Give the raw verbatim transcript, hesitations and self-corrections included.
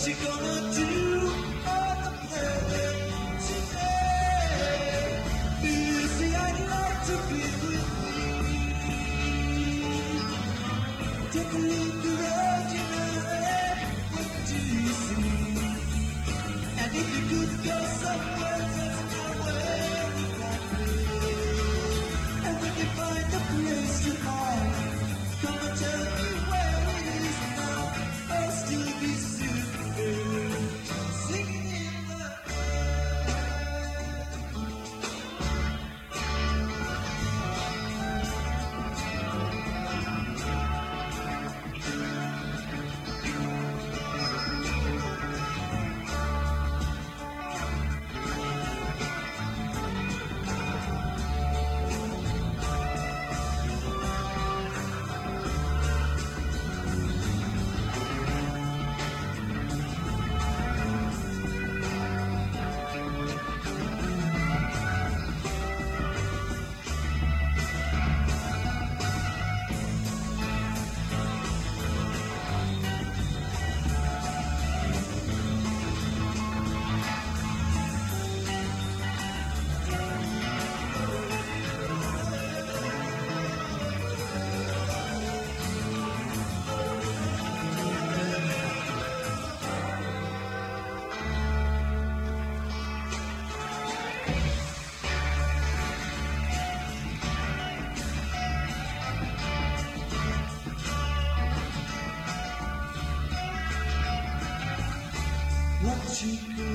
What you gonna do on the planet today? You see, I'd like to be with you. Take a look around you now. What do you see? And if you could go somewhere, there's nowhere you can be. And when you find a place to hide, come and tell me where it is now. I'll still be singing, singing in the what you could